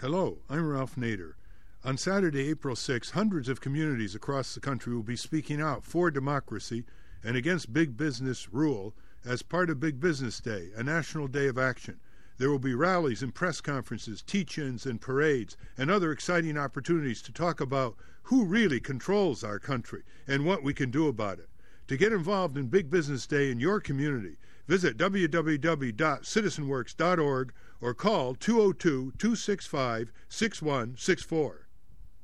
Hello, I'm Ralph Nader. On Saturday, April 6, hundreds of communities across the country will be speaking out for democracy and against big business rule as part of Big Business Day, a national day of action. There will be rallies and press conferences, teach-ins and parades, and other exciting opportunities to talk about who really controls our country and what we can do about it. To get involved in Big Business Day in your community, visit www.citizenworks.org or call 202-265-6164.